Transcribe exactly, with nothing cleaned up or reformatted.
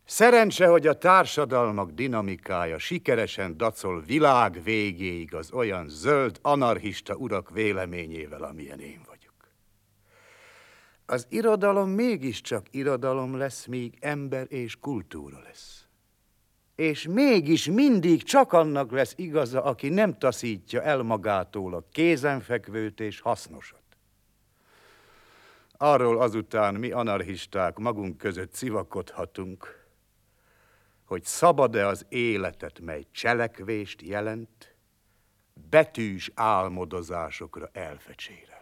Szerencse, hogy a társadalmak dinamikája sikeresen dacol világ végéig az olyan zöld, anarchista urak véleményével, amilyen én vagyok. Az irodalom mégiscsak irodalom lesz, míg ember és kultúra lesz. És mégis mindig csak annak lesz igaza, aki nem taszítja el magától a kézenfekvőt és hasznosat. Arról azután mi anarchisták magunk között civakodhatunk, hogy szabad-e az életet, mely cselekvést jelent, betűs álmodozásokra elfecsérel.